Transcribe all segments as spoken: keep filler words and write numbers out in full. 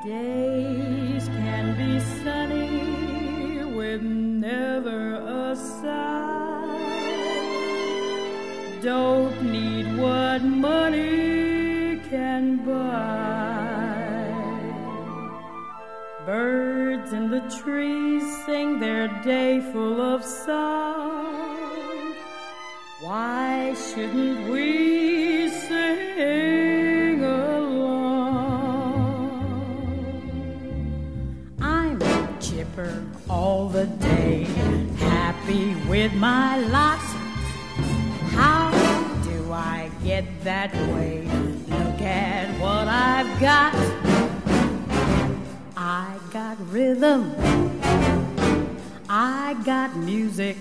Days can be sunny with never a sigh. Don't need what money can buy. Birds in the trees sing their day full of song. Why shouldn't we sing along? I'm chipper all the day, happy with my lot. How do I get that way? Look at what I've got. I got rhythm, I got music,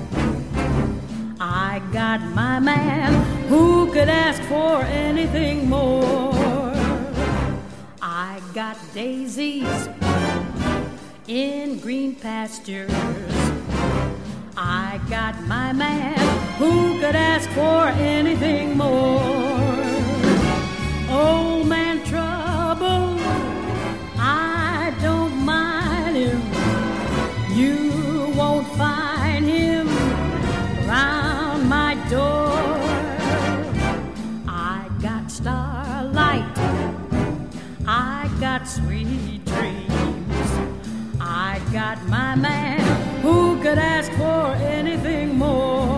I got my man. Who could ask for anything more? I got daisies in green pastures, I got my man. Who could ask for anything more? Old man trouble, I don't mind him. You won't find him round my door. I got starlight, I got sweet dreams, I got my man. Who could ask for anything more?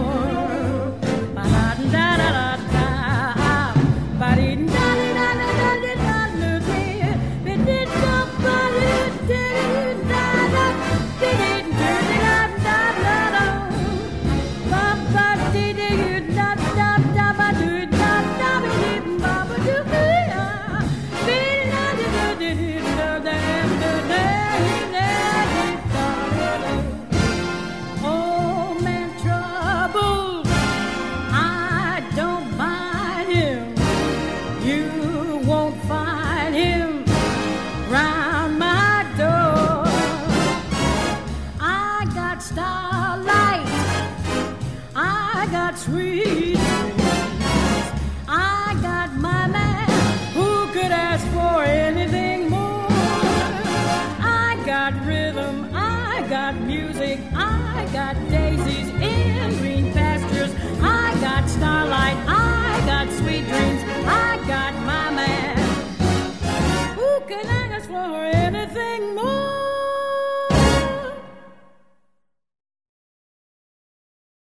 Starlight, I got sweet dreams, I got my man. Who could ask for anything more? I got rhythm, I got music, I got daisies in green pastures, I got starlight, I got sweet dreams, I got my man. Who could ask for anything more?